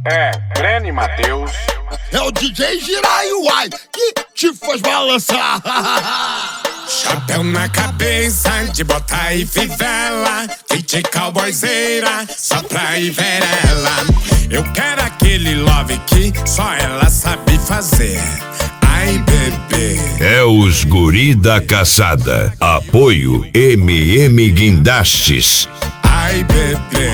É, Breno e Matheus. É o DJ Jiraiuai que te faz balançar. Chapéu na cabeça, de bota e fivela, DJ cowboyzeira, só pra ir ver ela. Eu quero aquele love que só ela sabe fazer. Ai, bebê. É os guri da caçada. Apoio MM Guindastes. Ai, bebê.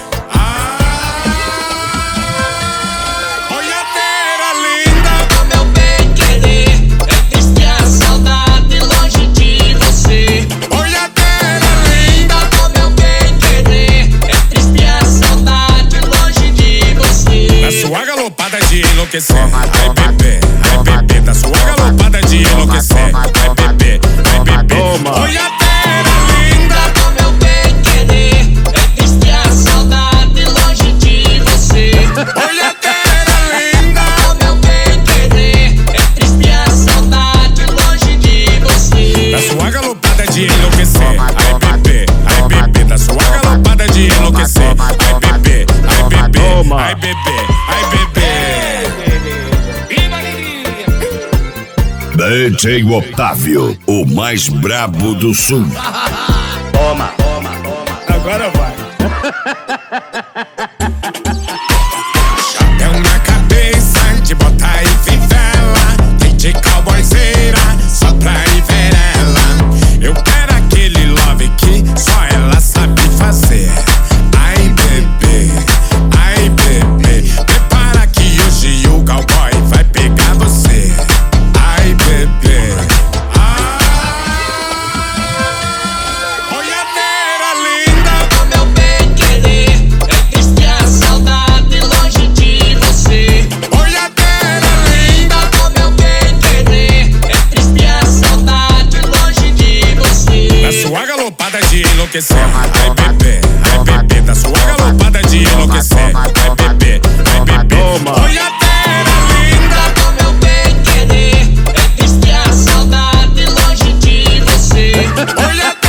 Enlouquecer, ai bebê, da sua galopada de enlouquecer, ai bebê, Oi, a terra linda, como eu bem querer, é triste a saudade longe de você. Oi, a terra linda, como eu bem querer, é triste a saudade longe de você. Da sua galopada de enlouquecer, ai bebê, da sua galopada de enlouquecer, ai bebê, ai bebê. DJ Otávio, o mais brabo do sul. Toma. Agora vai. Chapéu na cabeça, de bota e fivela, DJ cowboyzeira, só pra ir ver ela. Eu quero aquele love que só ela sabe fazer. Ai bebê, prepara que hoje o cowboy vai pegar você. Ai bebê, Oi, a terra linda, como eu bem querer, é triste a saudade longe de você. Oi, a terra linda, como eu bem querer, é triste a saudade longe de você. da sua galopada de enlouquecer, ai bebê, da sua galopada de enlouquecer, ai bebê, Oi, a terra linda, como eu bem querer, é triste a saudade longe de você. Oi, a